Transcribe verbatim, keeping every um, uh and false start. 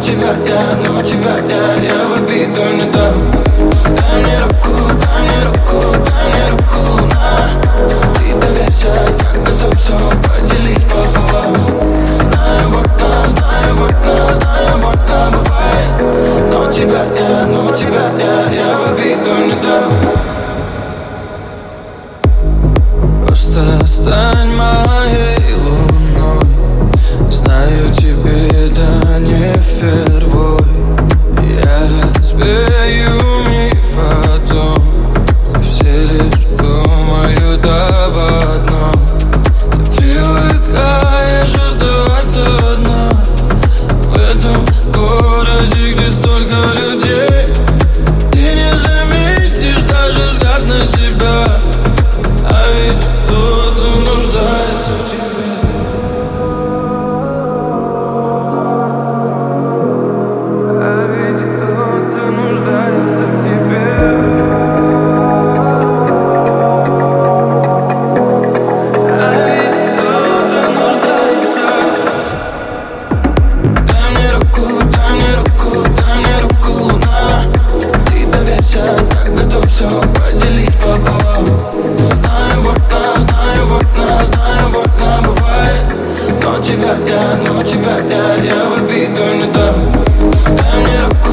тебя я, но тебя я, я в обиду не дам. Дай мне руку, дай мне руку, дай мне руку, луна. Ты доверься, я готов все поделить пополам. Знаю, больно, знаю, больно, знаю, больно бывает. Но тебя я, но тебя я, я в обиду не дам. Просто стань моей луной. Знаю, тебе это не впервой. Я разбею миф о том, что все лишь думают об одном. Ты привыкаешь оставаться одна в этом городе, где столько людей. Ты не заметишь даже взгляд на себя, а ведь кто-то нуждается в тебе. А ведь кто-то нуждается в тебе. А ведь кто-то нуждается. Дай мне руку, дай мне руку, дай мне руку, луна. Ты доверься, я готов все поделить пополам. Знаю, больно, знаю, больно, знаю, больно бывает. Но тебя я, но тебя я, я в обиду не дам. Дай мне руку.